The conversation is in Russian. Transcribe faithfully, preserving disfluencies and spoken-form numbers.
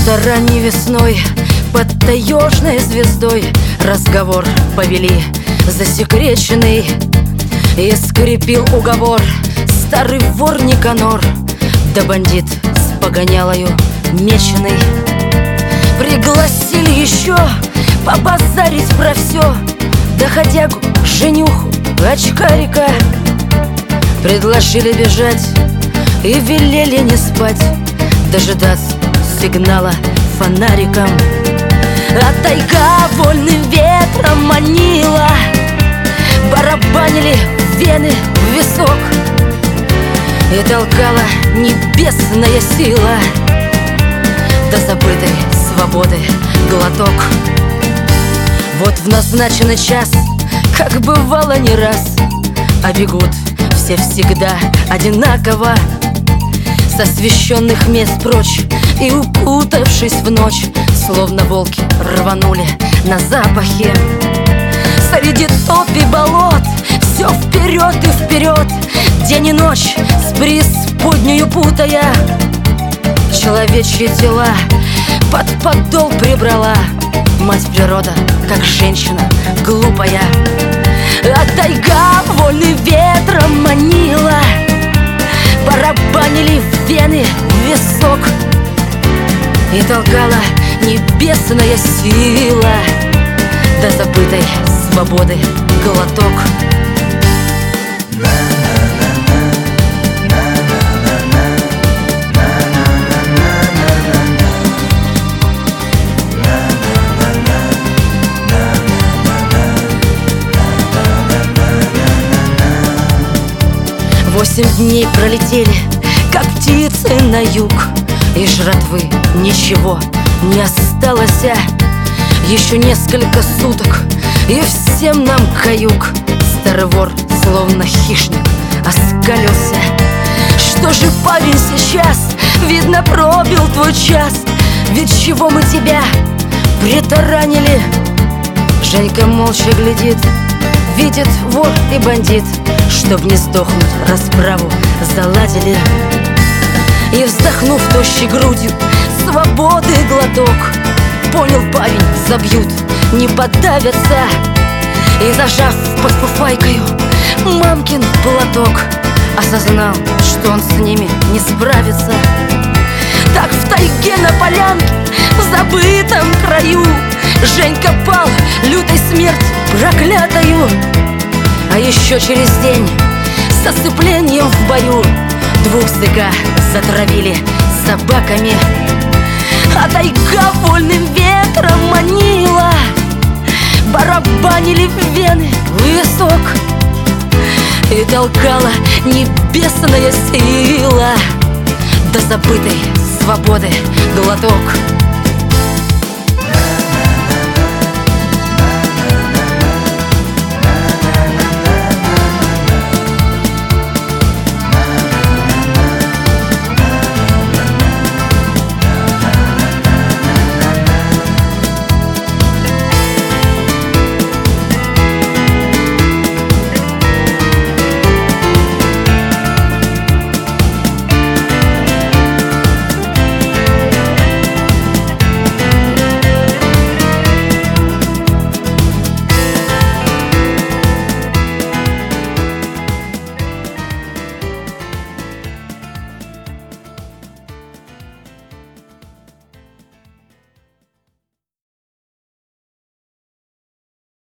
Как-то ранней весной под таежной звездой разговор повели засекреченный, и скрепил уговор старый вор Никанор да бандит с погонялою меченый. Пригласили еще побазарить про все доходягу, женюху, очкарика. Предложили бежать и велели не спать, дожидаться сигнала фонариком. А тайга вольным ветром манила, барабанили вены в висок, и толкала небесная сила до забытой свободы глоток. Вот в назначенный час, как бывало не раз, а бегут все всегда одинаково с освещенных мест прочь, и, укутавшись в ночь, словно волки рванули на запахе. Среди топи болот все вперед и вперед, день и ночь с преисподнею путая, человечьи тела под подол прибрала мать природа, как женщина глупая. А тайга вольным ветром манила, барабанили в вены в висок, и толкала небесная сила до забытой свободы глоток. Восемь дней пролетели, как птицы на юг, и жратвы ничего не осталось. Еще несколько суток, и всем нам каюк. Старый вор, словно хищник, оскалился. Что же, парень, сейчас, видно, пробил твой час. Ведь чего мы тебя притаранили? Женька молча глядит, видит вор и бандит, чтоб не сдохнуть, расправу заладили. И, вздохнув тощей грудью, свободы глоток, понял парень, забьют, не подавятся. И, зажав под фуфайкою мамкин платок, осознал, что он с ними не справится. Так в тайге на полянке, в забытом краю, Женька пал лютой смертью проклятою. А еще через день с осыплением в бою двух зэка затравили собаками. А тайга вольным ветром манила, барабанили в вены в висок, и толкала небесная сила до забытой свободы глоток.